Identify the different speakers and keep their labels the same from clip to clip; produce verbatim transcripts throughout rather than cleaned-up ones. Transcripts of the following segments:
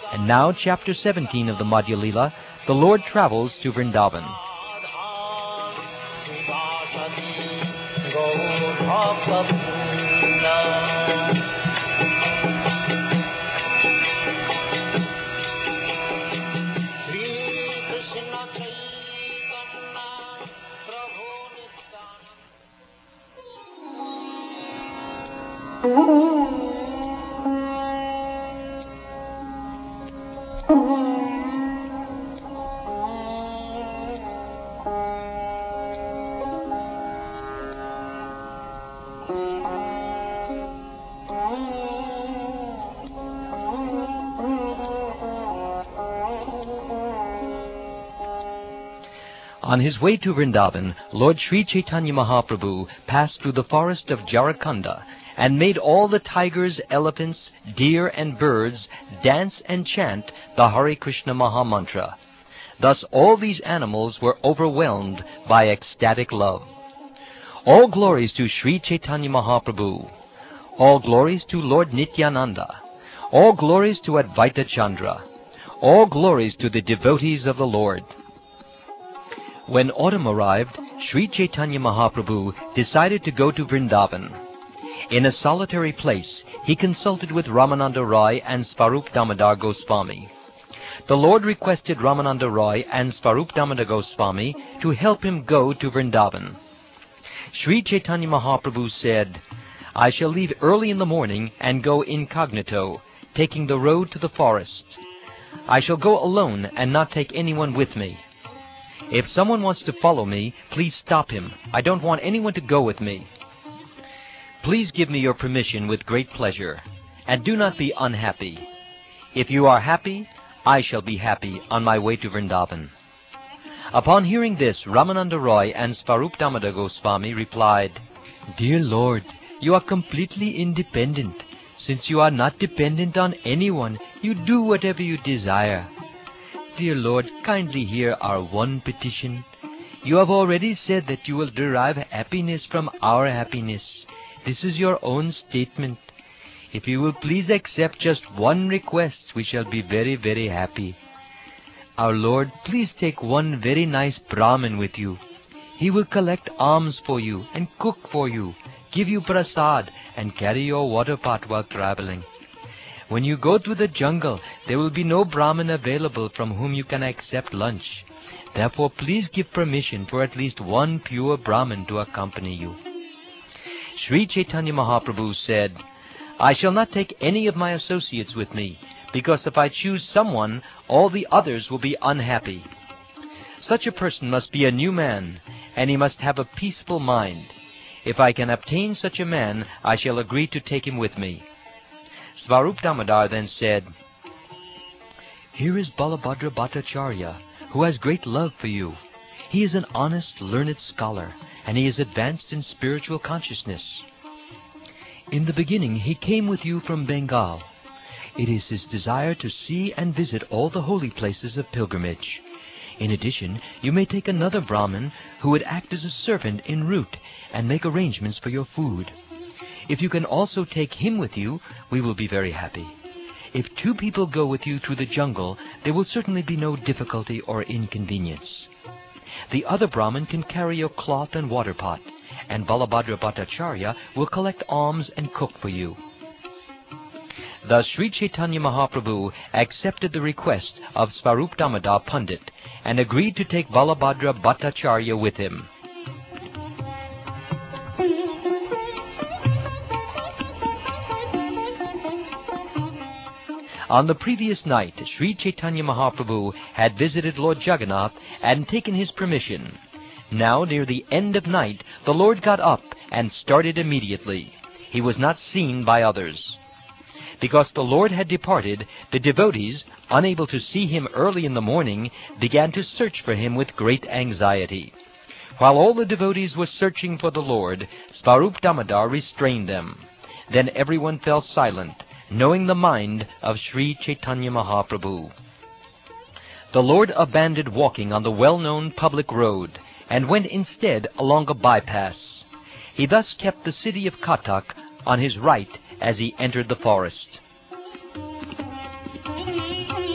Speaker 1: And now, chapter seventeen of the Madhya Lila, the Lord travels to Vrindavan. On his way to Vrindavan, Lord Sri Chaitanya Mahaprabhu passed through the forest of Jharkhanda and made all the tigers, elephants, deer, and birds dance and chant the Hare Krishna Mahamantra. Thus all these animals were overwhelmed by ecstatic love. All glories to Sri Chaitanya Mahaprabhu. All glories to Lord Nityananda. All glories to Advaita Chandra. All glories to the devotees of the Lord. When autumn arrived, Sri Chaitanya Mahaprabhu decided to go to Vrindavan. In a solitary place, he consulted with Ramananda Roy and Svarup Damodar Goswami. The Lord requested Ramananda Roy and Svarup Damodar Goswami to help him go to Vrindavan. Sri Chaitanya Mahaprabhu said, "I shall leave early in the morning and go incognito, taking the road to the forest. I shall go alone and not take anyone with me. If someone wants to follow me, please stop him. I don't want anyone to go with me. Please give me your permission with great pleasure, and do not be unhappy. If you are happy, I shall be happy on my way to Vrindavan." Upon hearing this, Ramananda Roy and Svarup Damodar Goswami replied, "Dear Lord, you are completely independent. Since you are not dependent on anyone, you do whatever you desire. Dear Lord, kindly hear our one petition. You have already said that you will derive happiness from our happiness. This is your own statement. If you will please accept just one request, we shall be very, very happy. Our Lord, please take one very nice Brahmin with you. He will collect alms for you and cook for you, give you prasad, and carry your water pot while traveling. When you go through the jungle, there will be no Brahmin available from whom you can accept lunch. Therefore, please give permission for at least one pure Brahmin to accompany you." Sri Chaitanya Mahaprabhu said, "I shall not take any of my associates with me, because if I choose someone, all the others will be unhappy. Such a person must be a new man, and he must have a peaceful mind. If I can obtain such a man, I shall agree to take him with me." Svarup Damodar then said, "Here is Balabhadra Bhattacharya, who has great love for you. He is an honest, learned scholar, and he is advanced in spiritual consciousness. In the beginning, he came with you from Bengal. It is his desire to see and visit all the holy places of pilgrimage. In addition, you may take another Brahmin who would act as a servant en route and make arrangements for your food. If you can also take him with you, we will be very happy. If two people go with you through the jungle, there will certainly be no difficulty or inconvenience. The other Brahmin can carry your cloth and water pot, and Balabhadra Bhattacharya will collect alms and cook for you." Thus Sri Chaitanya Mahaprabhu accepted the request of Svarup Damodar Pandit and agreed to take Balabhadra Bhattacharya with him. On the previous night, Sri Chaitanya Mahaprabhu had visited Lord Jagannath and taken his permission. Now, near the end of night, the Lord got up and started immediately. He was not seen by others. Because the Lord had departed, the devotees, unable to see him early in the morning, began to search for him with great anxiety. While all the devotees were searching for the Lord, Svarup Damodar restrained them. Then everyone fell silent, knowing the mind of Sri Chaitanya Mahaprabhu. The Lord abandoned walking on the well-known public road and went instead along a bypass. He thus kept the city of Katak on his right as he entered the forest.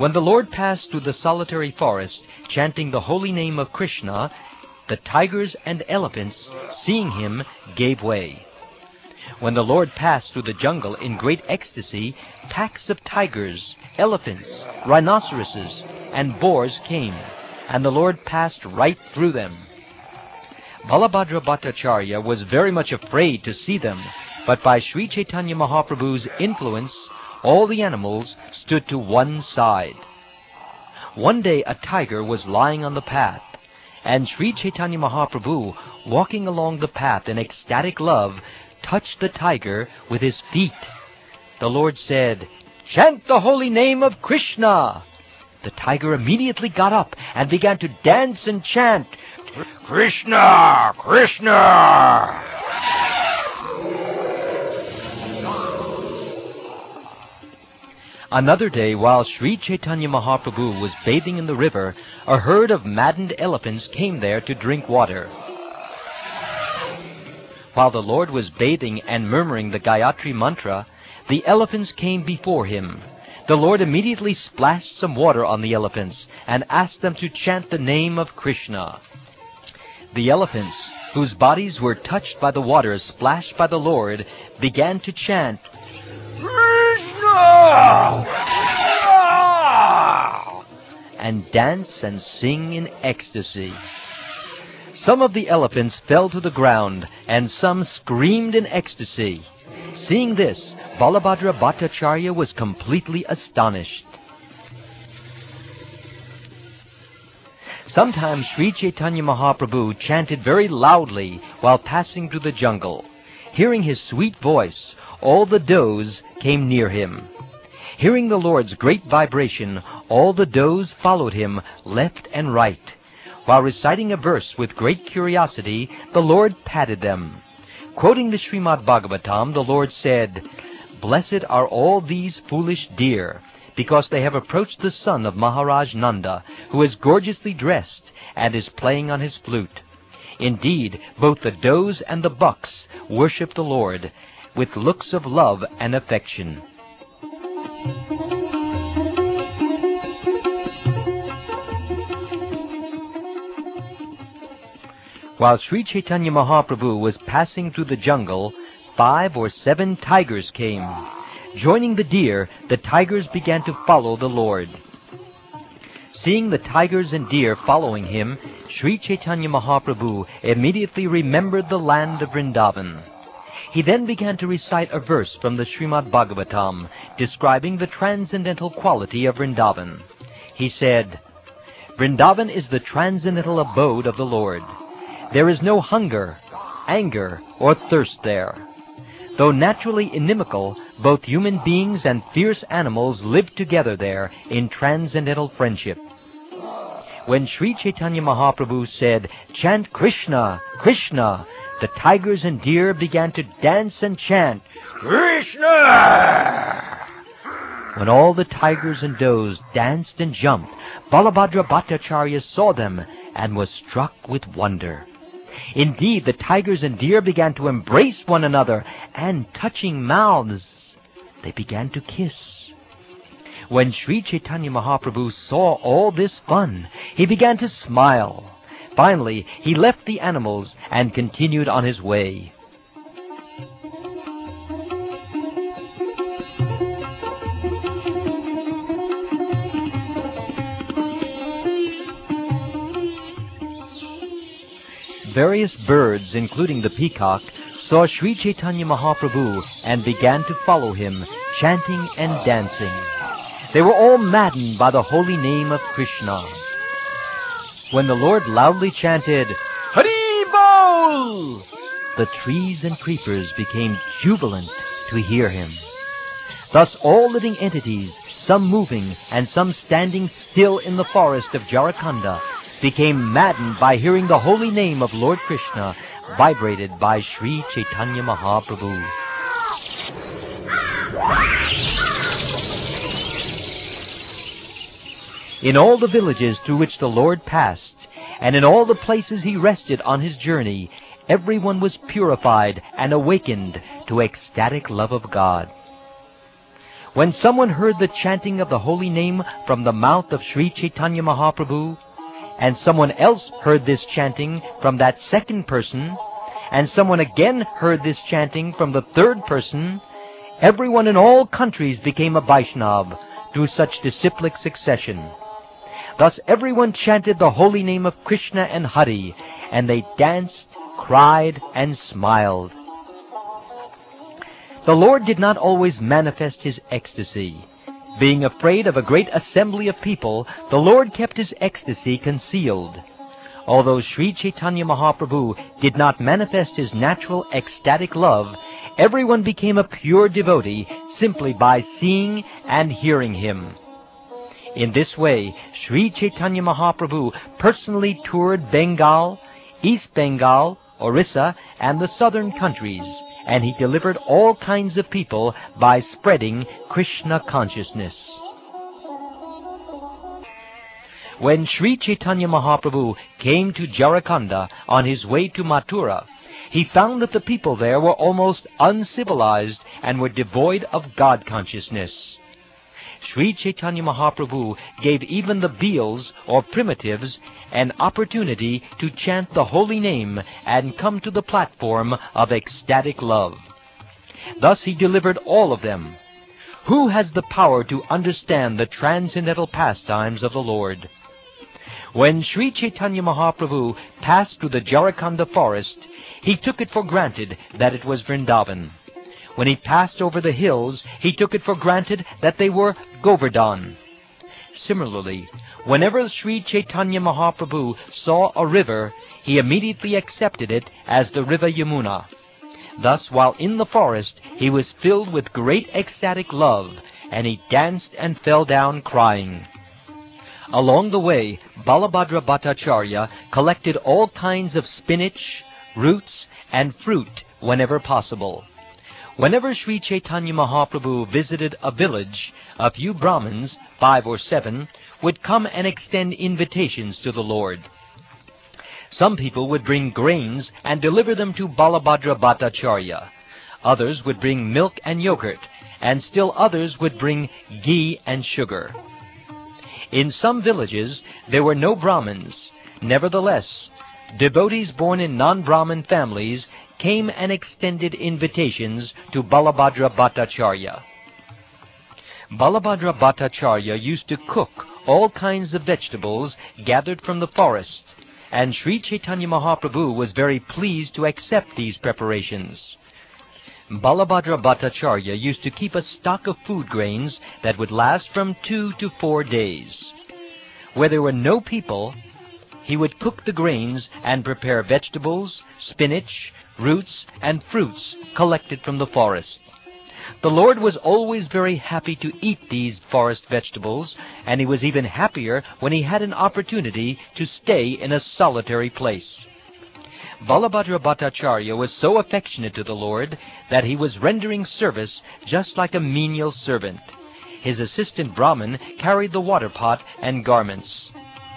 Speaker 1: When the Lord passed through the solitary forest, chanting the holy name of Krishna, the tigers and elephants, seeing him, gave way. When the Lord passed through the jungle in great ecstasy, packs of tigers, elephants, rhinoceroses, and boars came, and the Lord passed right through them. Balabhadra Bhattacharya was very much afraid to see them, but by Sri Chaitanya Mahaprabhu's influence, all the animals stood to one side. One day a tiger was lying on the path, and Sri Chaitanya Mahaprabhu, walking along the path in ecstatic love, touched the tiger with his feet. The Lord said, "Chant the holy name of Krishna." The tiger immediately got up and began to dance and chant, "Krishna! Krishna!" Another day, while Sri Chaitanya Mahaprabhu was bathing in the river, a herd of maddened elephants came there to drink water. While the Lord was bathing and murmuring the Gayatri mantra, the elephants came before him. The Lord immediately splashed some water on the elephants and asked them to chant the name of Krishna. The elephants, whose bodies were touched by the water splashed by the Lord, began to chant, "Krishna!" and dance and sing in ecstasy. Some of the elephants fell to the ground, and some screamed in ecstasy. Seeing this, Balabhadra Bhattacharya was completely astonished. Sometimes Sri Chaitanya Mahaprabhu chanted very loudly while passing through the jungle. Hearing his sweet voice, all the does came near him. Hearing the Lord's great vibration, all the does followed him left and right. While reciting a verse with great curiosity, the Lord patted them. Quoting the Srimad Bhagavatam, the Lord said, "Blessed are all these foolish deer, because they have approached the son of Maharaj Nanda, who is gorgeously dressed and is playing on his flute. Indeed, both the does and the bucks worship the Lord with looks of love and affection." While Sri Chaitanya Mahaprabhu was passing through the jungle, five or seven tigers came. Joining the deer, the tigers began to follow the Lord. Seeing the tigers and deer following him, Sri Chaitanya Mahaprabhu immediately remembered the land of Vrindavan. He then began to recite a verse from the Srimad Bhagavatam, describing the transcendental quality of Vrindavan. He said, "Vrindavan is the transcendental abode of the Lord. There is no hunger, anger, or thirst there. Though naturally inimical, both human beings and fierce animals live together there in transcendental friendship." When Sri Chaitanya Mahaprabhu said, "Chant Krishna, Krishna," the tigers and deer began to dance and chant, "Krishna!" When all the tigers and does danced and jumped, Balabhadra Bhattacharya saw them and was struck with wonder. Indeed, the tigers and deer began to embrace one another, and touching mouths, they began to kiss. When Sri Chaitanya Mahaprabhu saw all this fun, he began to smile. Finally, he left the animals and continued on his way. Various birds, including the peacock, saw Sri Chaitanya Mahaprabhu and began to follow him, chanting and dancing. They were all maddened by the holy name of Krishna. When the Lord loudly chanted, "Hari Bol!" the trees and creepers became jubilant to hear him. Thus all living entities, some moving and some standing still in the forest of Jharkhand, became maddened by hearing the holy name of Lord Krishna vibrated by Sri Chaitanya Mahaprabhu. In all the villages through which the Lord passed, and in all the places he rested on his journey, everyone was purified and awakened to ecstatic love of God. When someone heard the chanting of the holy name from the mouth of Sri Chaitanya Mahaprabhu, and someone else heard this chanting from that second person, and someone again heard this chanting from the third person, everyone in all countries became a Vaishnava through such disciplic succession. Thus everyone chanted the holy name of Krishna and Hari, and they danced, cried, and smiled. The Lord did not always manifest his ecstasy. Being afraid of a great assembly of people, the Lord kept his ecstasy concealed. Although Sri Chaitanya Mahaprabhu did not manifest his natural ecstatic love, everyone became a pure devotee simply by seeing and hearing him. In this way, Sri Chaitanya Mahaprabhu personally toured Bengal, East Bengal, Orissa, and the southern countries, and he delivered all kinds of people by spreading Krishna consciousness. When Sri Chaitanya Mahaprabhu came to Jharkhand on his way to Mathura, he found that the people there were almost uncivilized and were devoid of God consciousness. Sri Chaitanya Mahaprabhu gave even the Beals, or primitives, an opportunity to chant the holy name and come to the platform of ecstatic love. Thus he delivered all of them. Who has the power to understand the transcendental pastimes of the Lord? When Sri Chaitanya Mahaprabhu passed through the Jharkhand forest, he took it for granted that it was Vrindavan. When he passed over the hills, he took it for granted that they were Govardhan. Similarly, whenever Sri Chaitanya Mahaprabhu saw a river, he immediately accepted it as the river Yamuna. Thus, while in the forest, he was filled with great ecstatic love, and he danced and fell down crying. Along the way, Balabhadra Bhattacharya collected all kinds of spinach, roots, and fruit whenever possible. Whenever Sri Chaitanya Mahaprabhu visited a village, a few Brahmins, five or seven, would come and extend invitations to the Lord. Some people would bring grains and deliver them to Balabhadra Bhattacharya. Others would bring milk and yogurt, and still others would bring ghee and sugar. In some villages, there were no Brahmins. Nevertheless, devotees born in non-Brahmin families came and extended invitations to Balabhadra Bhattacharya. Balabhadra Bhattacharya used to cook all kinds of vegetables gathered from the forest, and Sri Chaitanya Mahaprabhu was very pleased to accept these preparations. Balabhadra Bhattacharya used to keep a stock of food grains that would last from two to four days. Where there were no people, he would cook the grains and prepare vegetables, spinach, roots, and fruits collected from the forest. The Lord was always very happy to eat these forest vegetables, and he was even happier when he had an opportunity to stay in a solitary place. Balabhadra Bhattacharya was so affectionate to the Lord that he was rendering service just like a menial servant. His assistant Brahmin carried the water pot and garments.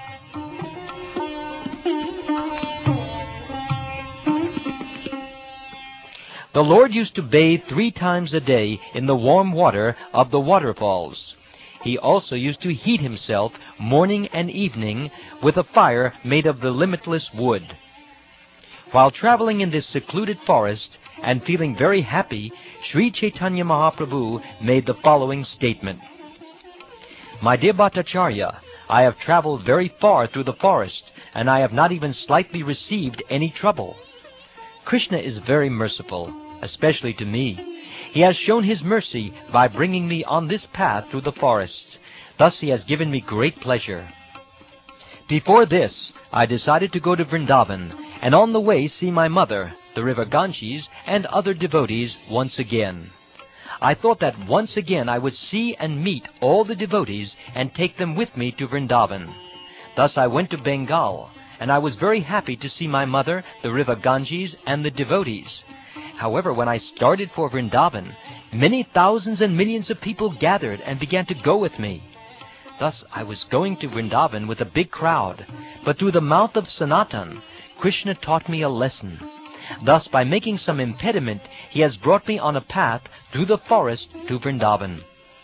Speaker 1: The Lord used to bathe three times a day in the warm water of the waterfalls. He also used to heat himself morning and evening with a fire made of the limitless wood. While traveling in this secluded forest and feeling very happy, Sri Chaitanya Mahaprabhu made the following statement. My dear Bhattacharya, I have traveled very far through the forest, and I have not even slightly received any trouble. Krishna is very merciful, especially to me. He has shown his mercy by bringing me on this path through the forests. Thus he has given me great pleasure. Before this, I decided to go to Vrindavan, and on the way see my mother, the river Ganges, and other devotees once again. I thought that once again I would see and meet all the devotees and take them with me to Vrindavan. Thus I went to Bengal, and I was very happy to see my mother, the river Ganges, and the devotees. However, when I started for Vrindavan, many thousands and millions of people gathered and began to go with me. Thus I was going to Vrindavan with a big crowd, but through the mouth of Sanatan, Krishna taught me a lesson. Thus, by making some impediment, he has brought me on a path through the forest to Vrindavan.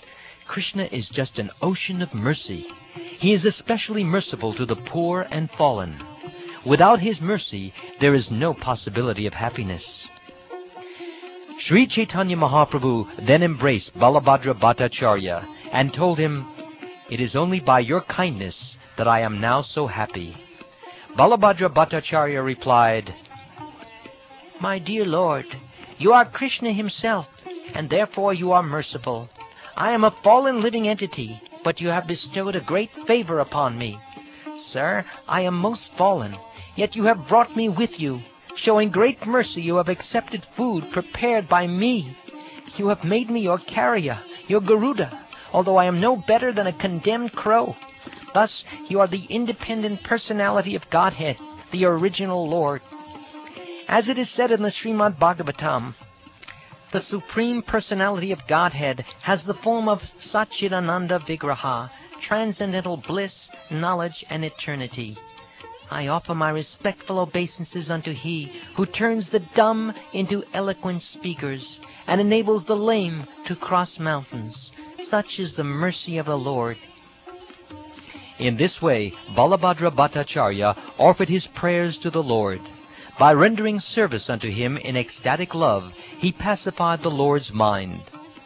Speaker 1: Krishna is just an ocean of mercy. He is especially merciful to the poor and fallen. Without his mercy, there is no possibility of happiness. Sri Chaitanya Mahaprabhu then embraced Balabhadra Bhattacharya and told him, "It is only by your kindness that I am now so happy." Balabhadra Bhattacharya replied, "My dear Lord, you are Krishna himself, and therefore you are merciful. I am a fallen living entity, but you have bestowed a great favor upon me. Sir, I am most fallen, yet you have brought me with you. Showing great mercy, you have accepted food prepared by me. You have made me your carrier, your Garuda, although I am no better than a condemned crow. Thus, you are the independent personality of Godhead, the original Lord. As it is said in the Srimad Bhagavatam, the Supreme Personality of Godhead has the form of Satchidananda Vigraha, transcendental bliss, knowledge, and eternity. I offer my respectful obeisances unto He who turns the dumb into eloquent speakers and enables the lame to cross mountains. Such is the mercy of the Lord." In this way, Balabhadra Bhattacharya offered his prayers to the Lord. By rendering service unto him in ecstatic love, he pacified the Lord's mind.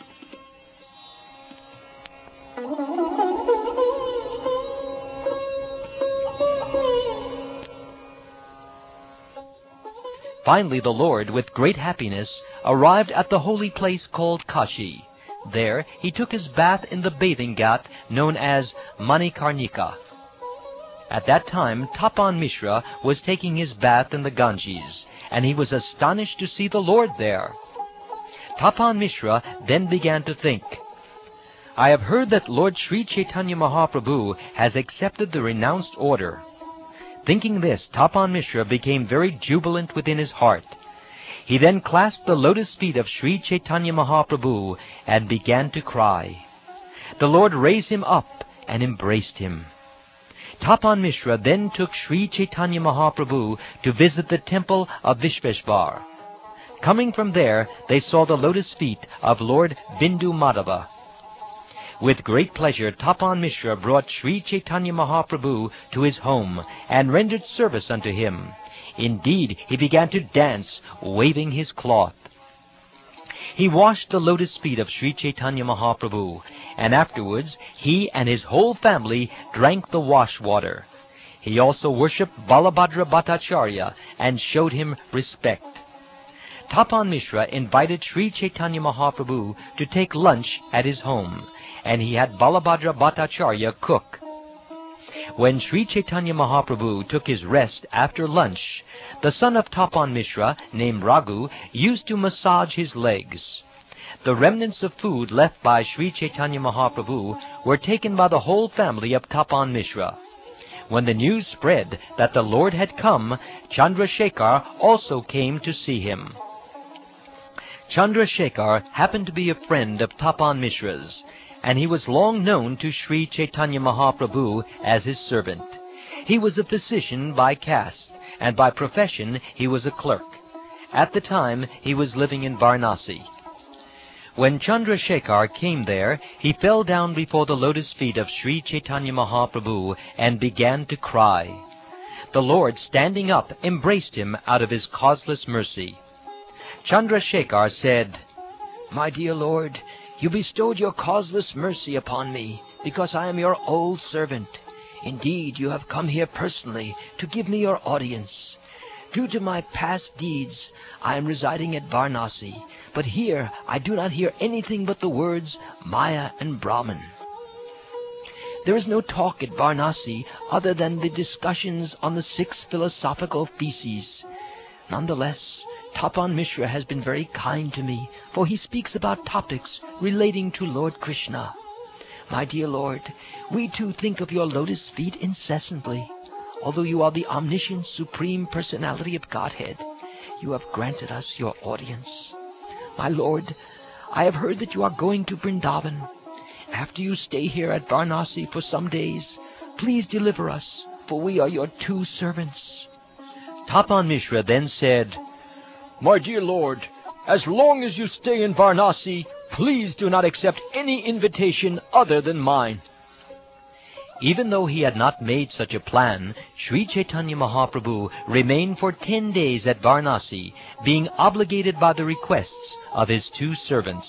Speaker 1: Finally, the Lord, with great happiness, arrived at the holy place called Kashi. There, he took his bath in the bathing ghat known as Manikarnika. At that time, Tapan Mishra was taking his bath in the Ganges, and he was astonished to see the Lord there. Tapan Mishra then began to think, "I have heard that Lord Sri Chaitanya Mahaprabhu has accepted the renounced order." Thinking this, Tapan Mishra became very jubilant within his heart. He then clasped the lotus feet of Sri Chaitanya Mahaprabhu and began to cry. The Lord raised him up and embraced him. Tapan Mishra then took Sri Chaitanya Mahaprabhu to visit the temple of Vishveshvar. Coming from there, they saw the lotus feet of Lord Bindu Madhava. With great pleasure, Tapan Mishra brought Sri Chaitanya Mahaprabhu to his home and rendered service unto him. Indeed, he began to dance, waving his cloth. He washed the lotus feet of Sri Chaitanya Mahaprabhu, and afterwards he and his whole family drank the wash water. He also worshipped Balabhadra Bhattacharya and showed him respect. Tapan Mishra invited Sri Chaitanya Mahaprabhu to take lunch at his home, and he had Balabhadra Bhattacharya cook. When Sri Chaitanya Mahaprabhu took his rest after lunch, the son of Tapan Mishra, named Raghu, used to massage his legs. The remnants of food left by Sri Chaitanya Mahaprabhu were taken by the whole family of Tapan Mishra. When the news spread that the Lord had come, Chandrasekhar also came to see him. Chandrasekhar happened to be a friend of Tapan Mishra's, and he was long known to Sri Chaitanya Mahaprabhu as his servant. He was a physician by caste, and by profession he was a clerk. At the time, he was living in Varanasi. When Chandrasekhar came there, he fell down before the lotus feet of Sri Chaitanya Mahaprabhu and began to cry. The Lord, standing up, embraced him out of his causeless mercy. Chandrasekhar said, "My dear Lord, you bestowed your causeless mercy upon me, because I am your old servant. Indeed, you have come here personally to give me your audience. Due to my past deeds, I am residing at Varanasi, but here I do not hear anything but the words Maya and Brahman. There is no talk at Varanasi other than the discussions on the six philosophical theses. Nonetheless, Tapan Mishra has been very kind to me, for he speaks about topics relating to Lord Krishna. My dear Lord, we too think of your lotus feet incessantly. Although you are the omniscient Supreme Personality of Godhead, you have granted us your audience. My Lord, I have heard that you are going to Vrindavan. After you stay here at Varanasi for some days, please deliver us, for we are your two servants." Tapan Mishra then said, "My dear Lord, as long as you stay in Varanasi,
Speaker 2: please do not accept any invitation other than mine."
Speaker 1: Even though he had not made such a plan, Sri Chaitanya Mahaprabhu remained for ten days at Varanasi, being obligated by the requests of his two servants.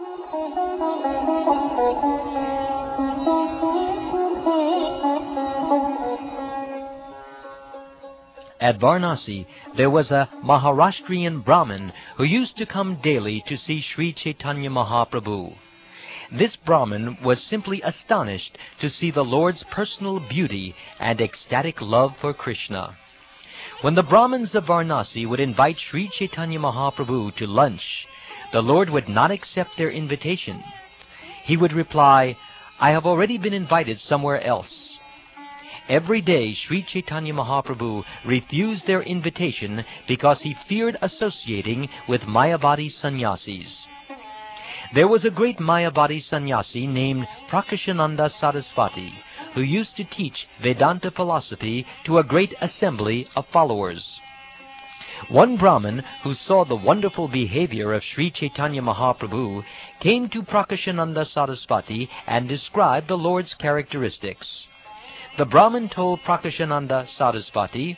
Speaker 1: At Varanasi, there was a Maharashtrian Brahmin who used to come daily to see Sri Chaitanya Mahaprabhu. This Brahmin was simply astonished to see the Lord's personal beauty and ecstatic love for Krishna. When the Brahmins of Varanasi would invite Sri Chaitanya Mahaprabhu to lunch, the Lord would not accept their invitation. He would reply, "I have already been invited somewhere else." Every day Sri Chaitanya Mahaprabhu refused their invitation because he feared associating with Mayavadi sannyasis. There was a great Mayavadi sannyasi named Prakashananda Sarasvati, who used to teach Vedanta philosophy to a great assembly of followers. One Brahmin who saw the wonderful behavior of Sri Chaitanya Mahaprabhu came to Prakashananda Sarasvati and described the Lord's characteristics. The Brahmin told Prakashananda Sarasvati,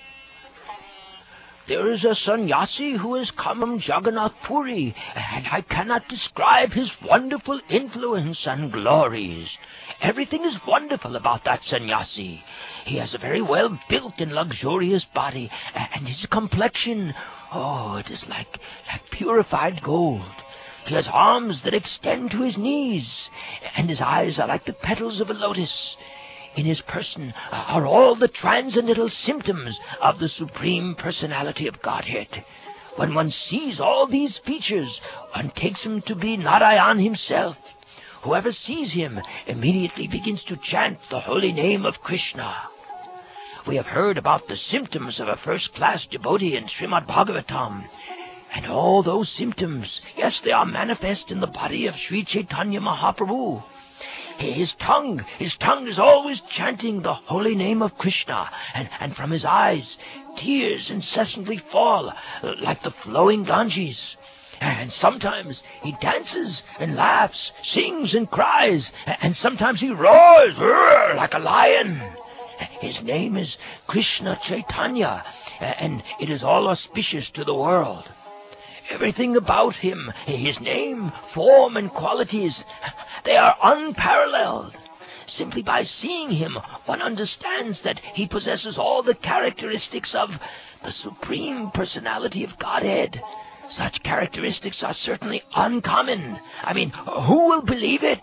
Speaker 3: "There is a sannyasi who has come from Jagannath Puri, and I cannot describe his wonderful influence and glories. Everything is wonderful about that sannyasi. He has a very well-built and luxurious body, and his complexion, oh, it is like, like purified gold. He has arms that extend to his knees, and his eyes are like the petals of a lotus. In his person are all the transcendental symptoms of the Supreme Personality of Godhead. When one sees all these features, one takes him to be Narayan himself. Whoever sees him immediately begins to chant the holy name of Krishna." We have heard about the symptoms of a first-class devotee in Srimad Bhagavatam. And all those symptoms, yes, they are manifest in the body of Sri Chaitanya Mahaprabhu. His tongue, his tongue is always chanting the holy name of Krishna, and, and from his eyes tears incessantly fall like the flowing Ganges. And sometimes he dances and laughs, sings and cries, and sometimes he roars like a lion. His name is Krishna Chaitanya, and it is all auspicious to the world. Everything about him, his name, form, and qualities, they are unparalleled. Simply by seeing him, one understands that he possesses all the characteristics of the Supreme Personality of Godhead. Such characteristics are certainly uncommon. I mean, who will believe it?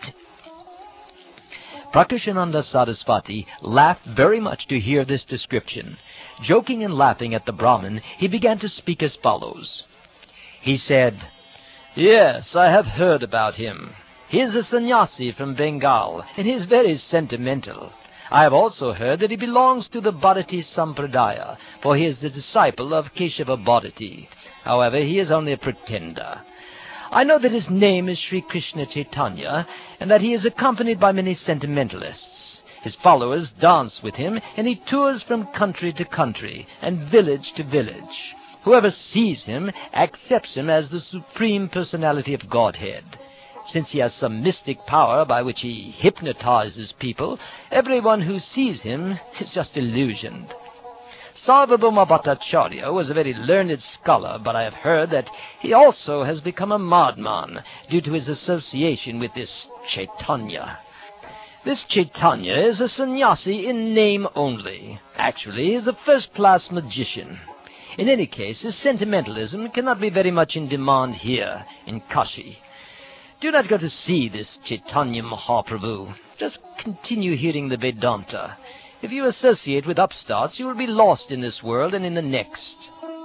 Speaker 1: Prakashananda Sarasvati laughed very much to hear this description. Joking and laughing at the Brahmin, he began to speak as follows. He said, "Yes, I have heard about him. He is a sannyasi from Bengal, and he is very sentimental. I have also heard that he belongs to the Bharati Sampradaya, for he is the disciple of Keshava Bharati. However, he is only a pretender. I know that his name is Sri Krishna Chaitanya, and that he is accompanied by many sentimentalists. His followers dance with him, and he tours from country to country and village to village. Whoever sees him accepts him as the Supreme Personality of Godhead. Since he has some mystic power by which he hypnotizes people, everyone who sees him is just illusioned. Sarvabhauma Bhattacharya was a very learned scholar, but I have heard that he also has become a madman due to his association with this Chaitanya. This Chaitanya is a sannyasi in name only. Actually, he is a first-class magician. In any case, his sentimentalism cannot be very much in demand here in Kashi. Do not go to see this Chaitanya Mahaprabhu. Just continue hearing the Vedanta. If you associate with upstarts, you will be lost in this world and in the next."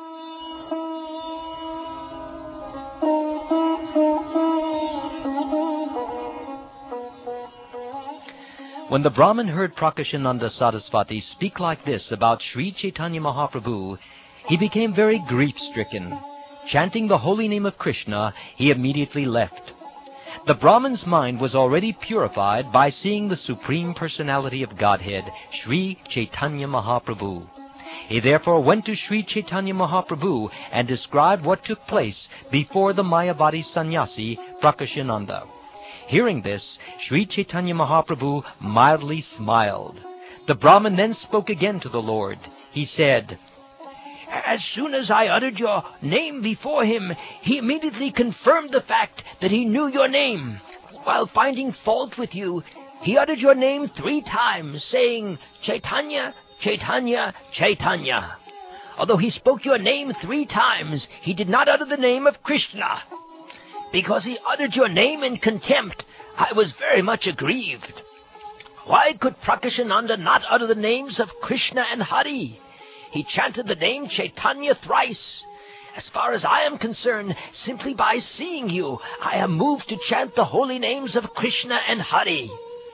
Speaker 1: When the Brahmin heard Prakashananda Sarasvati speak like this about Sri Chaitanya Mahaprabhu, he became very grief-stricken. Chanting the holy name of Krishna, he immediately left. The Brahmin's mind was already purified by seeing the Supreme Personality of Godhead, Sri Chaitanya Mahaprabhu. He therefore went to Sri Chaitanya Mahaprabhu and described what took place before the Mayavadi sannyasi Prakashananda. Hearing this, Sri Chaitanya Mahaprabhu mildly smiled. The Brahmin then spoke again to the Lord. He said,
Speaker 3: "As soon as I uttered your name before him, he immediately confirmed the fact that he knew your name. While finding fault with you, he uttered your name three times, saying, 'Chaitanya, Chaitanya, Chaitanya.' Although he spoke your name three times, he did not utter the name of Krishna. Because he uttered your name in contempt, I was very much aggrieved. Why could Prakashananda not utter the names of Krishna and Hari? He chanted the name Chaitanya thrice. As far as I am concerned, simply by seeing you, I am moved to chant the holy names of Krishna and Hari."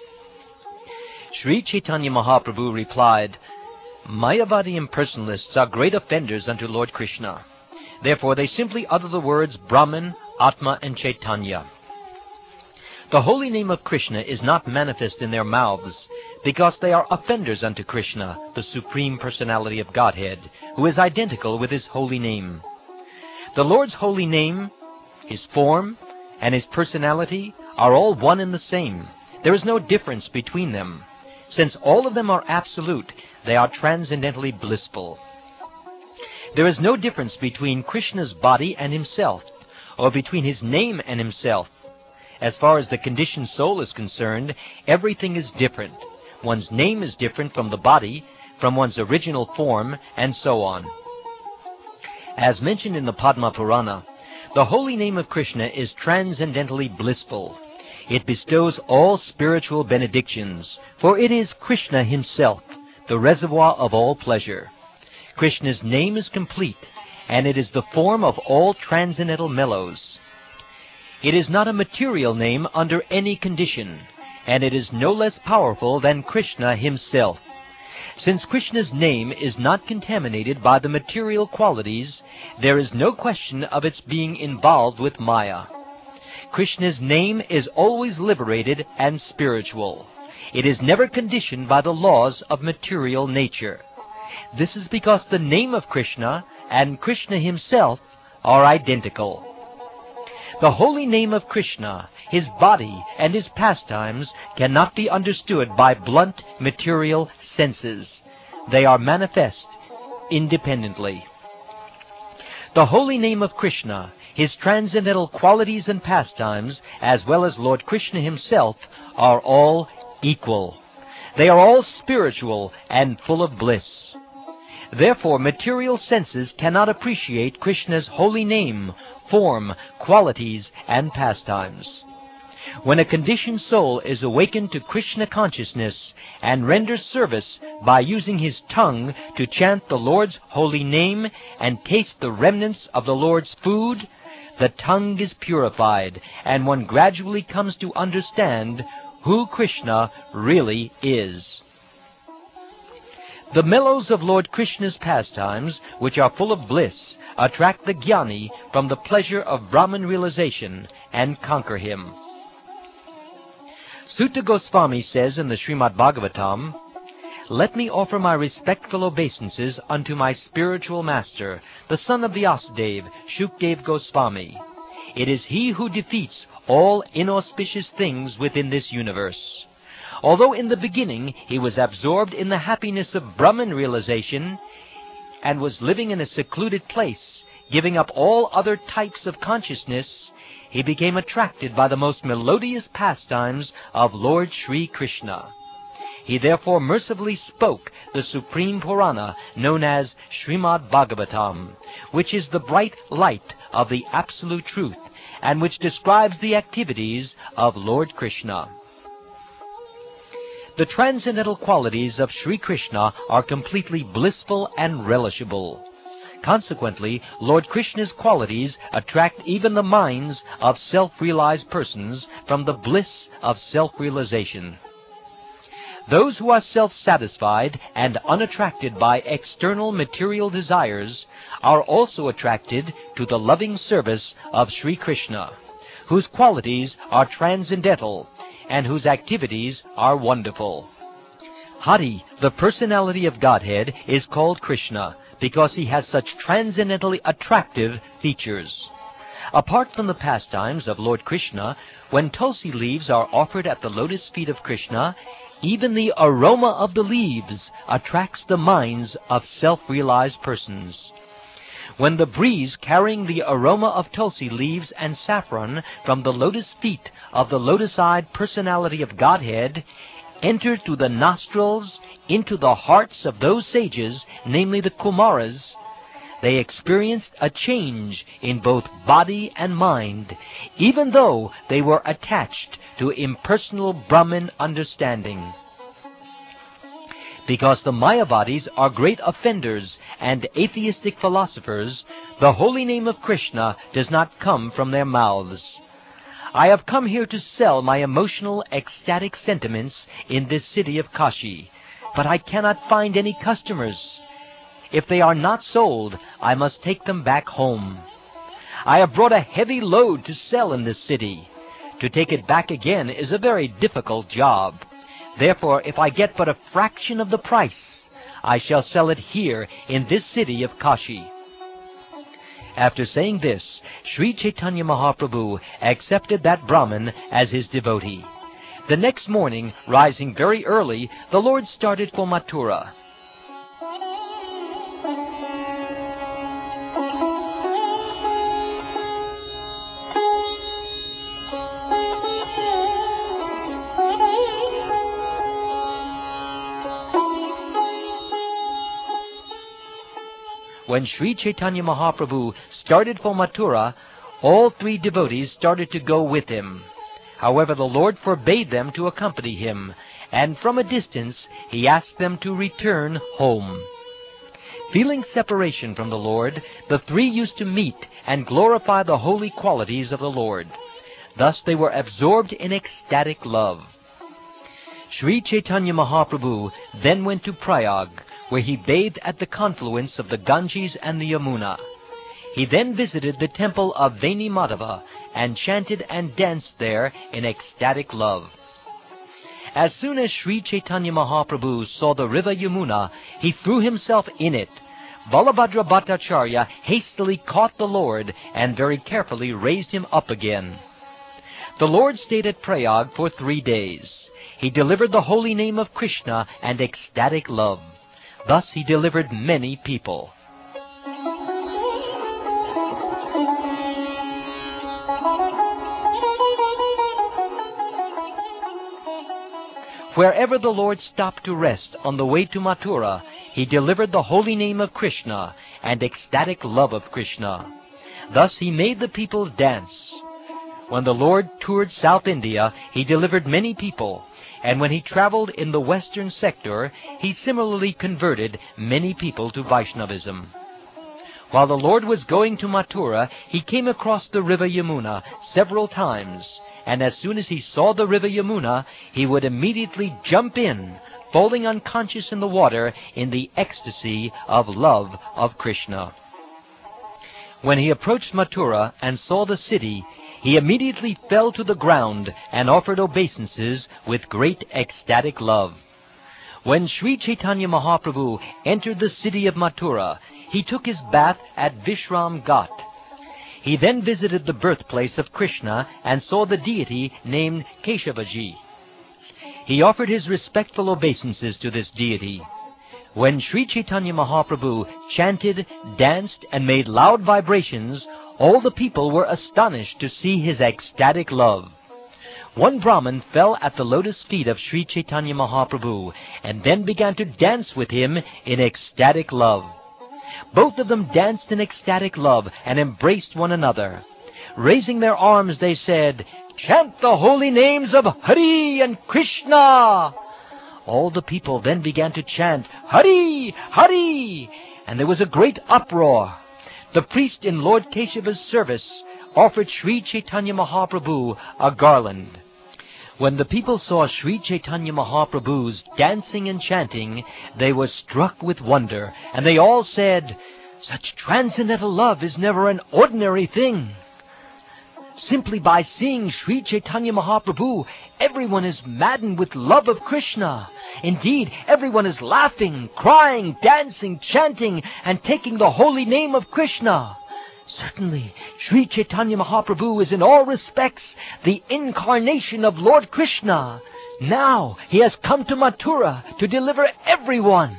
Speaker 1: Sri Chaitanya Mahaprabhu replied, "Mayavadi impersonalists are great offenders unto Lord Krishna. Therefore they simply utter the words Brahman, Atma, and Chaitanya. The holy name of Krishna is not manifest in their mouths, because they are offenders unto Krishna, the Supreme Personality of Godhead, who is identical with his holy name. The Lord's holy name, his form, and his personality are all one and the same. There is no difference between them. Since all of them are absolute, they are transcendently blissful. There is no difference between Krishna's body and himself, or between his name and himself. As far as the conditioned soul is concerned, everything is different. One's name is different from the body, from one's original form, and so on. As mentioned in the Padma Purana, the holy name of Krishna is transcendently blissful. It bestows all spiritual benedictions, for it is Krishna himself, the reservoir of all pleasure. Krishna's name is complete, and it is the form of all transcendental mellows. It is not a material name under any condition, and it is no less powerful than Krishna himself. Since Krishna's name is not contaminated by the material qualities, there is no question of its being involved with Maya. Krishna's name is always liberated and spiritual. It is never conditioned by the laws of material nature. This is because the name of Krishna and Krishna himself are identical. The holy name of Krishna, his body, and his pastimes cannot be understood by blunt material senses. They are manifest independently. The holy name of Krishna, his transcendental qualities and pastimes, as well as Lord Krishna himself, are all equal. They are all spiritual and full of bliss. Therefore, material senses cannot appreciate Krishna's holy name, form, qualities, and pastimes. When a conditioned soul is awakened to Krishna consciousness and renders service by using his tongue to chant the Lord's holy name and taste the remnants of the Lord's food, the tongue is purified, and one gradually comes to understand who Krishna really is. The mellows of Lord Krishna's pastimes, which are full of bliss, attract the jnani from the pleasure of Brahman realization and conquer him. Sutta Goswami says in the Srimad Bhagavatam, "Let me offer my respectful obeisances unto my spiritual master, the son of Vyasadeva, Shukdev Goswami. It is he who defeats all inauspicious things within this universe. Although in the beginning he was absorbed in the happiness of Brahman realization and was living in a secluded place, giving up all other types of consciousness, he became attracted by the most melodious pastimes of Lord Sri Krishna. He therefore mercifully spoke the supreme Purana known as Srimad Bhagavatam, which is the bright light of the absolute truth and which describes the activities of Lord Krishna. The transcendental qualities of Sri Krishna are completely blissful and relishable. Consequently, Lord Krishna's qualities attract even the minds of self-realized persons from the bliss of self-realization. Those who are self-satisfied and unattracted by external material desires are also attracted to the loving service of Sri Krishna, whose qualities are transcendental and whose activities are wonderful. Hari, the personality of Godhead, is called Krishna because he has such transcendently attractive features. Apart from the pastimes of Lord Krishna, when tulsi leaves are offered at the lotus feet of Krishna, even the aroma of the leaves attracts the minds of self-realized persons. When the breeze carrying the aroma of tulsi leaves and saffron from the lotus feet of the lotus-eyed personality of Godhead entered through the nostrils into the hearts of those sages, namely the Kumaras, they experienced a change in both body and mind, even though they were attached to impersonal Brahman understanding. Because the Mayavadis are great offenders and atheistic philosophers, the holy name of Krishna does not come from their mouths. I have come here to sell my emotional, ecstatic sentiments in this city of Kashi, but I cannot find any customers. If they are not sold, I must take them back home. I have brought a heavy load to sell in this city. To take it back again is a very difficult job. Therefore, if I get but a fraction of the price, I shall sell it here in this city of Kashi. After saying this, Sri Chaitanya Mahaprabhu accepted that Brahmin as his devotee. The next morning, rising very early, the Lord started for Mathura. When Sri Chaitanya Mahaprabhu started for Mathura, all three devotees started to go with him. However, the Lord forbade them to accompany him, and from a distance he asked them to return home. Feeling separation from the Lord, the three used to meet and glorify the holy qualities of the Lord. Thus they were absorbed in ecstatic love. Sri Chaitanya Mahaprabhu then went to Prayag, where he bathed at the confluence of the Ganges and the Yamuna. He then visited the temple of Veni Madhava and chanted and danced there in ecstatic love. As soon as Sri Chaitanya Mahaprabhu saw the river Yamuna, he threw himself in it. Balabhadra Bhattacharya hastily caught the Lord and very carefully raised him up again. The Lord stayed at Prayag for three days. He delivered the holy name of Krishna and ecstatic love. Thus he delivered many people. Wherever the Lord stopped to rest on the way to Mathura, he delivered the holy name of Krishna and ecstatic love of Krishna. Thus he made the people dance. When the Lord toured South India, he delivered many people. And when he traveled in the western sector, he similarly converted many people to Vaishnavism. While the Lord was going to Mathura, he came across the river Yamuna several times, and as soon as he saw the river Yamuna, he would immediately jump in, falling unconscious in the water in the ecstasy of love of Krishna. When he approached Mathura and saw the city, he immediately fell to the ground and offered obeisances with great ecstatic love. When Sri Chaitanya Mahaprabhu entered the city of Mathura, he took his bath at Vishram Ghat. He then visited the birthplace of Krishna and saw the deity named Keshavaji. He offered his respectful obeisances to this deity. When Sri Chaitanya Mahaprabhu chanted, danced, and made loud vibrations, all the people were astonished to see his ecstatic love. One Brahmin fell at the lotus feet of Sri Chaitanya Mahaprabhu and then began to dance with him in ecstatic love. Both of them danced in ecstatic love and embraced one another. Raising their arms, they said, "Chant the holy names of Hari and Krishna!" All the people then began to chant, "Hari! Hari!" and there was a great uproar. The priest in Lord Keshava's service offered Sri Chaitanya Mahaprabhu a garland. When the people saw Sri Chaitanya Mahaprabhu's dancing and chanting, they were struck with wonder, and they all said, "Such transcendental love is never an ordinary thing."
Speaker 2: Simply by seeing Sri Chaitanya Mahaprabhu, everyone is maddened with love of Krishna. Indeed, everyone is laughing, crying, dancing, chanting, and taking the holy name of Krishna. Certainly, Sri Chaitanya Mahaprabhu is in all respects the incarnation of Lord Krishna. Now he has come to Mathura to deliver everyone.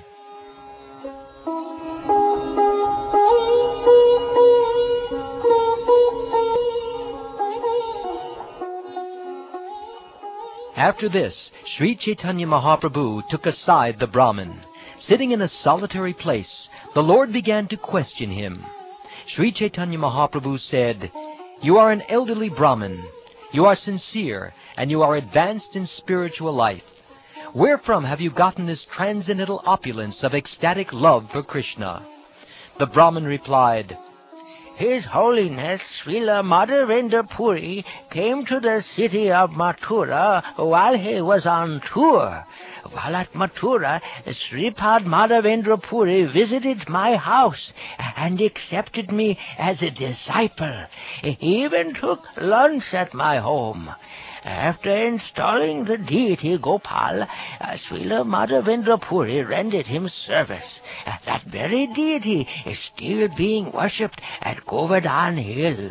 Speaker 2: After this, Sri Chaitanya Mahaprabhu took aside the Brahmin. Sitting in a solitary place, the Lord began to question him. Sri Chaitanya Mahaprabhu said, "You are an elderly Brahmin. You are sincere, and you are advanced in spiritual life. Wherefrom have you gotten this transcendental opulence of ecstatic love for Krishna?" The Brahmin replied,
Speaker 3: His Holiness Srila Madhavendra Puri came to the city of Mathura while he was on tour. While at Mathura, Sripad Madhavendra Puri visited my house and accepted me as a disciple. He even took lunch at my home. After installing the deity Gopal, uh, Srila Madhavendra Puri rendered him service. Uh, that very deity is still being worshipped at Govardhan Hill.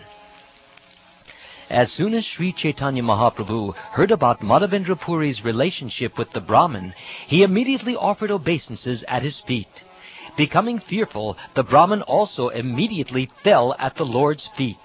Speaker 1: As soon as Sri Chaitanya Mahaprabhu heard about Madhavendra Puri's relationship with the Brahmin, he immediately offered obeisances at his feet. Becoming fearful, the Brahmin also immediately fell at the Lord's feet.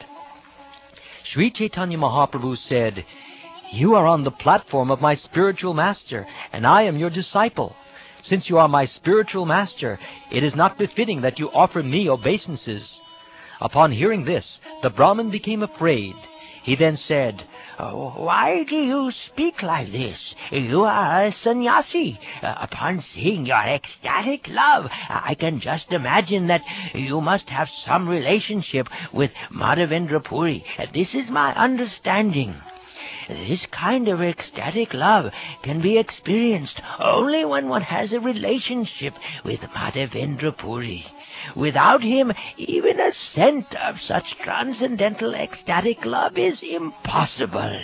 Speaker 1: Sri Chaitanya Mahaprabhu said, "You are on the platform of my spiritual master, and I am your disciple. Since you are my spiritual master, it is not befitting that you offer me obeisances." Upon hearing this, the Brahmin became afraid. He then said,
Speaker 3: Oh, why do you speak like this? You are a sannyasi. Uh, upon seeing your ecstatic love, I can just imagine that you must have some relationship with Madhavendra Puri. This is my understanding. This kind of ecstatic love can be experienced only when one has a relationship with Madhavendra Puri. Without him, even a scent of such transcendental ecstatic love is impossible.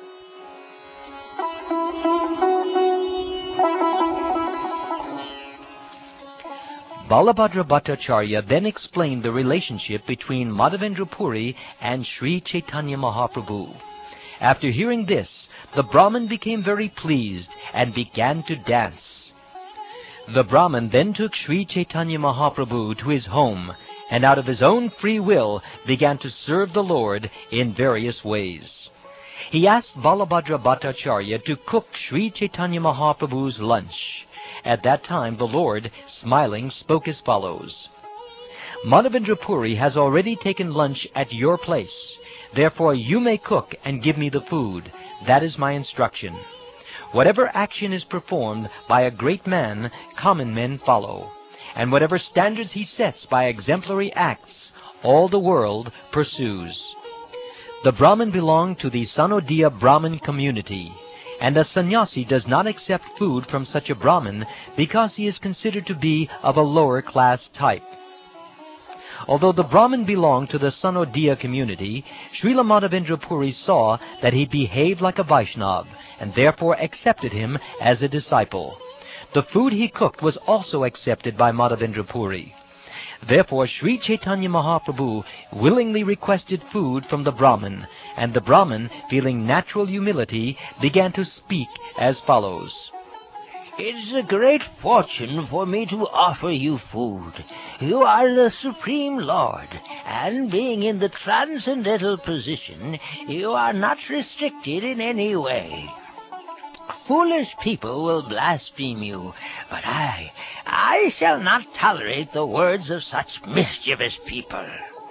Speaker 1: Balabhadra Bhattacharya then explained the relationship between Madhavendra Puri and Sri Chaitanya Mahaprabhu. After hearing this, the Brahmin became very pleased and began to dance. The Brahmin then took Sri Chaitanya Mahaprabhu to his home, and out of his own free will began to serve the Lord in various ways. He asked Balabhadra Bhattacharya to cook Sri Chaitanya Mahaprabhu's lunch. At that time the Lord, smiling, spoke as follows: "Madhavendra Puri has already taken lunch at your place. Therefore you may cook and give me the food. That is my instruction. Whatever action is performed by a great man, common men follow. And whatever standards he sets by exemplary acts, all the world pursues." The Brahmin belonged to the Sanodiya Brahmin community, and a sannyasi does not accept food from such a Brahmin because he is considered to be of a lower class type. Although the Brahmin belonged to the Sanodiya community, Srila Madhavendra Puri saw that he behaved like a Vaishnava, and therefore accepted him as a disciple. The food he cooked was also accepted by Madhavendra Puri. Therefore Sri Chaitanya Mahaprabhu willingly requested food from the Brahmin, and the Brahmin, feeling natural humility, began to speak as follows:
Speaker 3: It is a great fortune for me to offer you food. You are the Supreme Lord, and being in the transcendental position, you are not restricted in any way. Foolish people will blaspheme you, but I, I shall not tolerate the words of such mischievous people.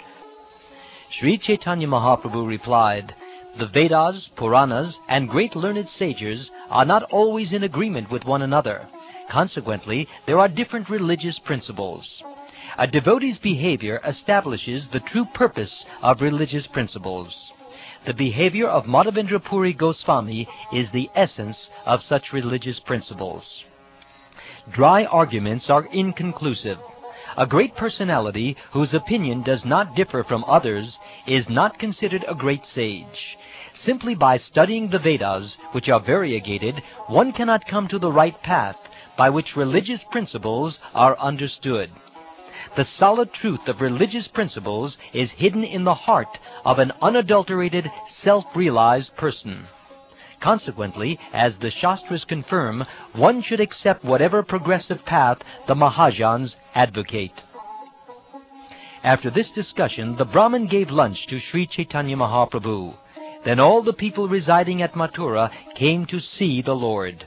Speaker 1: Sri Chaitanya Mahaprabhu replied, "The Vedas, Puranas, and great learned sages are not always in agreement with one another. Consequently, there are different religious principles. A devotee's behavior establishes the true purpose of religious principles. The behavior of Madhavendra Puri Goswami is the essence of such religious principles. Dry arguments are inconclusive.
Speaker 2: A great personality whose opinion does not differ from others is not considered a great sage. Simply by studying the Vedas, which are variegated, one cannot come to the right path by which religious principles are understood. The solid truth of religious principles is hidden in the heart of an unadulterated, self-realized person. Consequently, as the Shastras confirm, one should accept whatever progressive path the Mahajans advocate. After this discussion, the Brahmin gave lunch to Sri Chaitanya Mahaprabhu. Then all the people residing at Mathura came to see the Lord.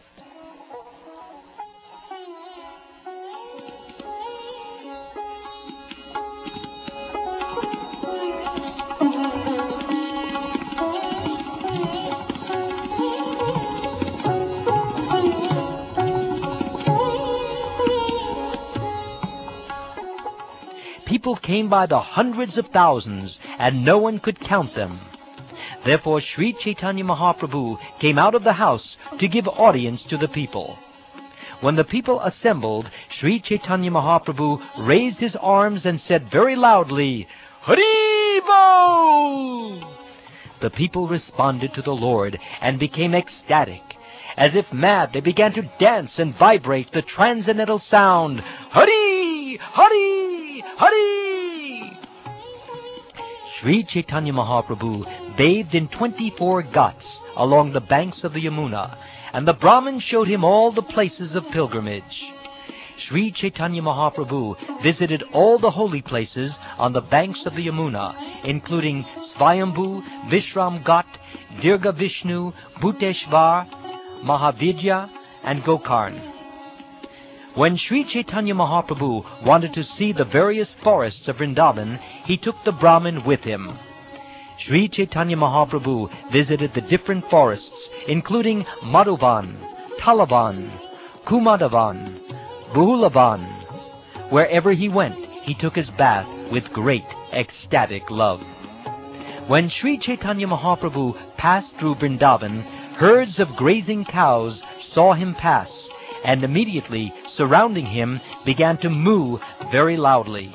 Speaker 2: People came by the hundreds of thousands, and no one could count them. Therefore Sri Chaitanya Mahaprabhu came out of the house to give audience to the people. When the people assembled, Sri Chaitanya Mahaprabhu raised his arms and said very loudly, "Hari Bol!" The people responded to the Lord and became ecstatic. As if mad, they began to dance and vibrate the transcendental sound, "Hari! Hari! Hari!" Sri Chaitanya Mahaprabhu bathed in twenty-four ghats along the banks of the Yamuna, and the Brahmin showed him all the places of pilgrimage. Sri Chaitanya Mahaprabhu visited all the holy places on the banks of the Yamuna, including Svayambhu, Vishram Ghat, Dirgha Vishnu, Bhuteshvar, Mahavidya, and Gokarn. When Sri Chaitanya Mahaprabhu wanted to see the various forests of Vrindavan, he took the Brahmin with him. Sri Chaitanya Mahaprabhu visited the different forests, including Madhuvan, Talavan, Kumadavan, Bahulavan. Wherever he went, he took his bath with great ecstatic love. When Sri Chaitanya Mahaprabhu passed through Vrindavan, herds of grazing cows saw him pass, and immediately, surrounding him, began to moo very loudly.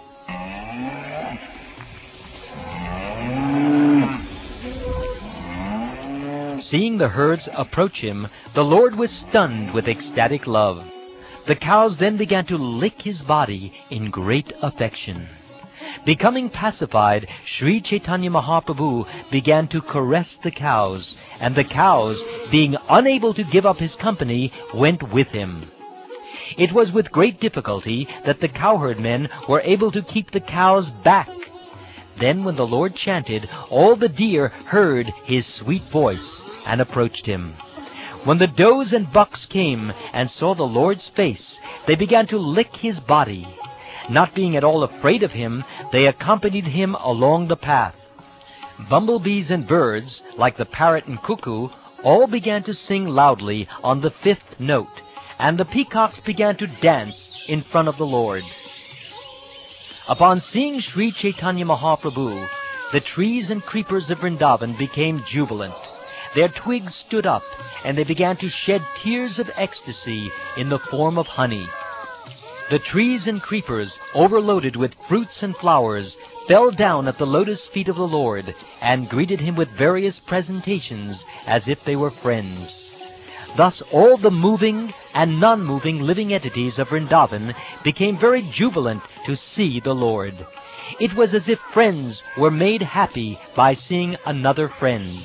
Speaker 2: Seeing the herds approach him, the Lord was stunned with ecstatic love. The cows then began to lick his body in great affection. Becoming pacified, Sri Chaitanya Mahaprabhu began to caress the cows, and the cows, being unable to give up his company, went with him. It was with great difficulty that the cowherd men were able to keep the cows back. Then when the Lord chanted, all the deer heard his sweet voice and approached him. When the does and bucks came and saw the Lord's face, they began to lick his body. Not being at all afraid of him, they accompanied him along the path. Bumblebees and birds, like the parrot and cuckoo, all began to sing loudly on the fifth note, and the peacocks began to dance in front of the Lord. Upon seeing Sri Chaitanya Mahaprabhu, the trees and creepers of Vrindavan became jubilant. Their twigs stood up, and they began to shed tears of ecstasy in the form of honey. The trees and creepers, overloaded with fruits and flowers, fell down at the lotus feet of the Lord and greeted him with various presentations as if they were friends. Thus all the moving and non-moving living entities of Vrindavan became very jubilant to see the Lord. It was as if friends were made happy by seeing another friend.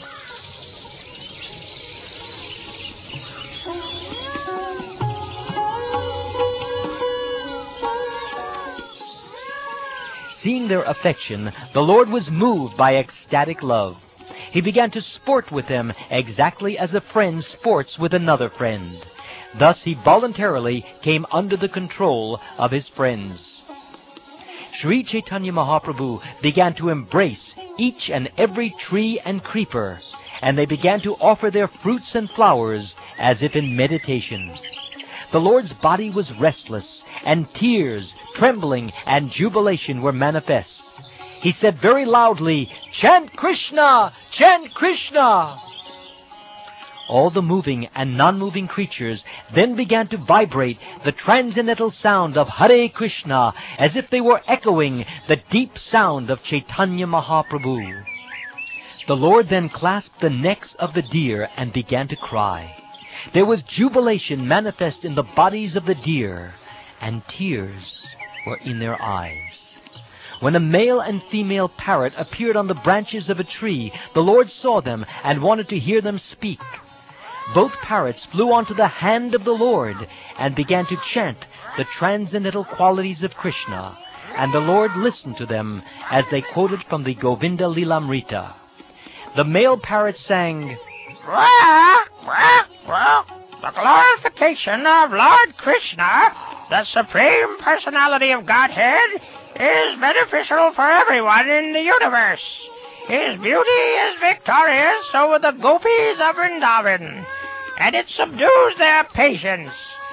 Speaker 2: Seeing their affection, the Lord was moved by ecstatic love. He began to sport with them exactly as a friend sports with another friend. Thus he voluntarily came under the control of his friends. Sri Chaitanya Mahaprabhu began to embrace each and every tree and creeper, and they began to offer their fruits and flowers as if in meditation. The Lord's body was restless, and tears, trembling, and jubilation were manifest. He said very loudly, "Chant Krishna! Chant Krishna!"
Speaker 1: All the moving and non-moving creatures then began to vibrate the transcendental sound of Hare Krishna, as if they were echoing the deep sound of Chaitanya Mahaprabhu. The Lord then clasped the necks of the deer and began to cry. There was jubilation manifest in the bodies of the deer, and tears were in their eyes. When a male and female parrot appeared on the branches of a tree, the Lord saw them and wanted to hear them speak. Both parrots flew onto the hand of the Lord and began to chant the transcendental qualities of Krishna, and the Lord listened to them as they quoted from the Govinda Lilamrita. The male parrot sang,
Speaker 3: "Quack, quack, quack. The glorification of Lord Krishna, the Supreme Personality of Godhead, is beneficial for everyone in the universe. His beauty is victorious over the gopis of Vrindavan, and it subdues their patience.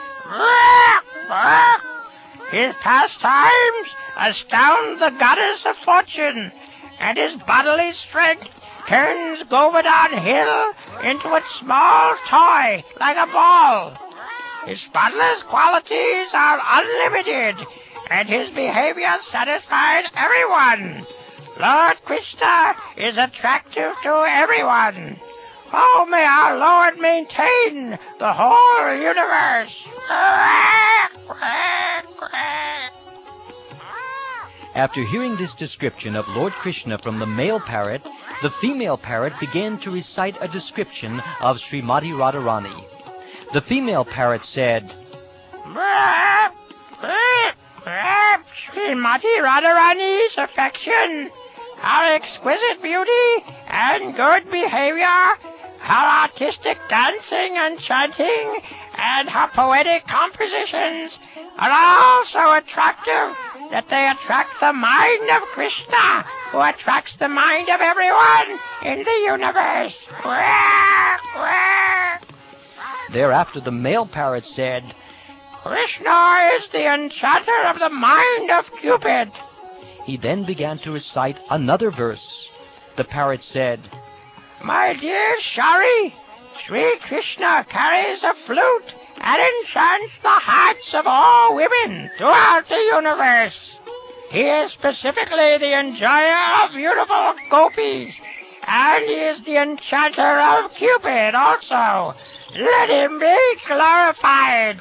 Speaker 3: His pastimes astound the goddess of fortune, and his bodily strength turns Govardhan Hill into a small toy like a ball. His spotless qualities are unlimited, and his behavior satisfies everyone. Lord Krishna is attractive to everyone. Oh, may our Lord maintain the whole universe."
Speaker 1: After hearing this description of Lord Krishna from the male parrot, the female parrot began to recite a description of Srimati Radharani. The female parrot said,
Speaker 3: "Srimati Radharani's affection, her exquisite beauty and good behavior, her artistic dancing and chanting, and her poetic compositions are all so attractive that they attract the mind of Krishna, who attracts the mind of everyone in the universe."
Speaker 1: Thereafter the male parrot said,
Speaker 3: "Krishna is the enchanter of the mind of Cupid."
Speaker 1: He then began to recite another verse. The parrot said,
Speaker 3: "My dear Shari, Sri Krishna carries a flute and enchants the hearts of all women throughout the universe. He is specifically the enjoyer of beautiful gopis, and he is the enchanter of Cupid also. Let him be glorified."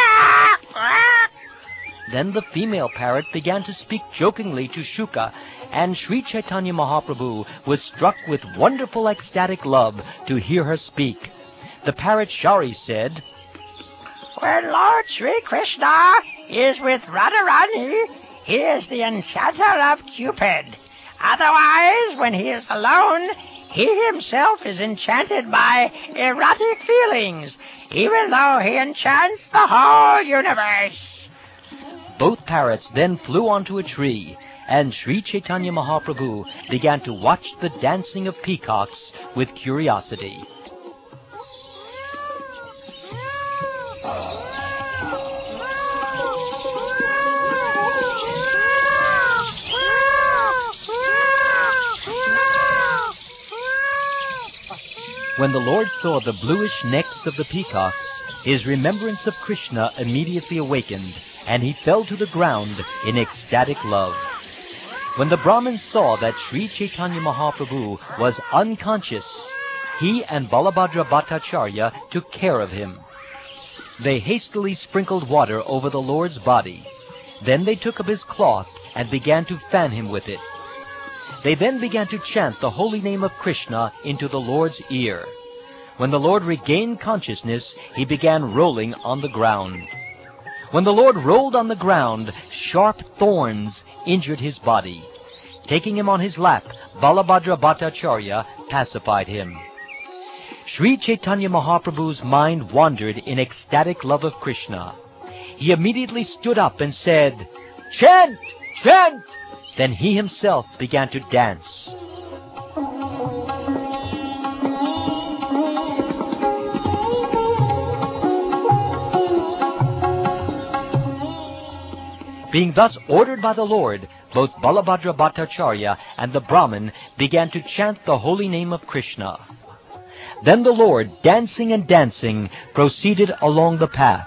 Speaker 1: Then the female parrot began to speak jokingly to Shuka, and Sri Chaitanya Mahaprabhu was struck with wonderful ecstatic love to hear her speak. The parrot Shari said,
Speaker 3: "When Lord Sri Krishna is with Radharani, he is the enchanter of Cupid. Otherwise, when he is alone, he himself is enchanted by erotic feelings, even though he enchants the whole universe."
Speaker 1: Both parrots then flew onto a tree, and Sri Chaitanya Mahaprabhu began to watch the dancing of peacocks with curiosity. When the Lord saw the bluish necks of the peacocks, his remembrance of Krishna immediately awakened, and he fell to the ground in ecstatic love. When the Brahmin saw that Sri Chaitanya Mahaprabhu was unconscious, he and Balabhadra Bhattacharya took care of him. They hastily sprinkled water over the Lord's body. Then they took up his cloth and began to fan him with it. They then began to chant the holy name of Krishna into the Lord's ear. When the Lord regained consciousness, he began rolling on the ground. When the Lord rolled on the ground, sharp thorns injured his body. Taking him on his lap, Balabhadra Bhattacharya pacified him. Sri Chaitanya Mahaprabhu's mind wandered in ecstatic love of Krishna. He immediately stood up and said, "Chant! Chant!" Then he himself began to dance. Being thus ordered by the Lord, both Balabhadra Bhattacharya and the Brahmin began to chant the holy name of Krishna. Then the Lord, dancing and dancing, proceeded along the path.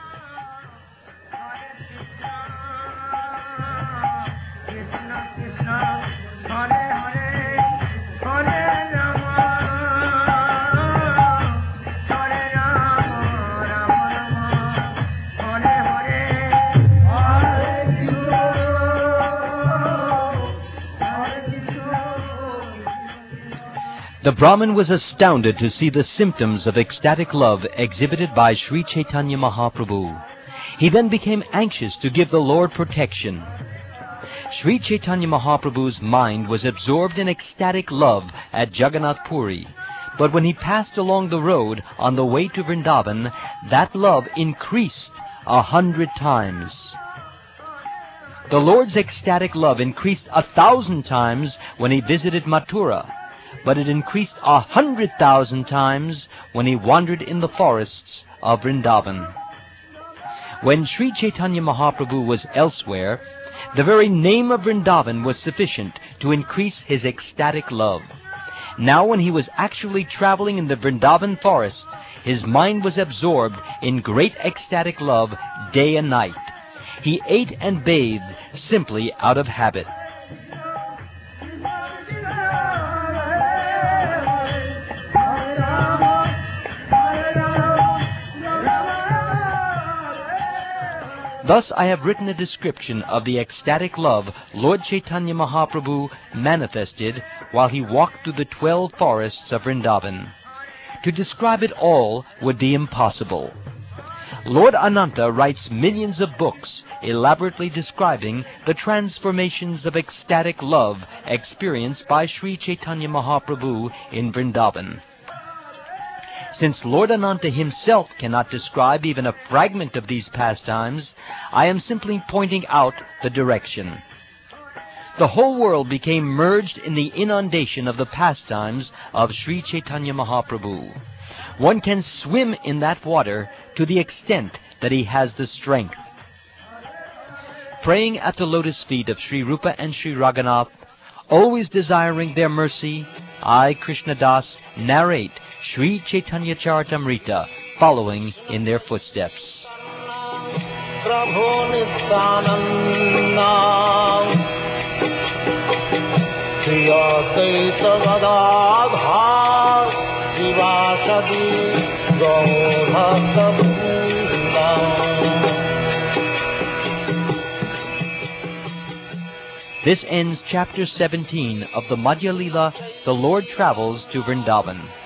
Speaker 1: The Brahmin was astounded to see the symptoms of ecstatic love exhibited by Sri Chaitanya Mahaprabhu. He then became anxious to give the Lord protection. Sri Chaitanya Mahaprabhu's mind was absorbed in ecstatic love at Jagannath Puri, but when he passed along the road on the way to Vrindavan, that love increased a hundred times. The Lord's ecstatic love increased a thousand times when he visited Mathura, but it increased a hundred thousand times when he wandered in the forests of Vrindavan. When Sri Chaitanya Mahaprabhu was elsewhere, the very name of Vrindavan was sufficient to increase his ecstatic love. Now when he was actually traveling in the Vrindavan forest, his mind was absorbed in great ecstatic love day and night. He ate and bathed simply out of habit. Thus I have written a description of the ecstatic love Lord Chaitanya Mahaprabhu manifested while he walked through the twelve forests of Vrindavan. To describe it all would be impossible. Lord Ananta writes millions of books elaborately describing the transformations of ecstatic love experienced by Sri Chaitanya Mahaprabhu in Vrindavan. Since Lord Ananta himself cannot describe even a fragment of these pastimes, I am simply pointing out the direction. The whole world became merged in the inundation of the pastimes of Sri Chaitanya Mahaprabhu. One can swim in that water to the extent that he has the strength. Praying at the lotus feet of Sri Rupa and Sri Raghunath, always desiring their mercy, I, Krishna Das, narrate Sri Chaitanya Charitamrita, following in their footsteps. This ends chapter seventeen of the Madhya Lila, The Lord Travels to Vrindavan.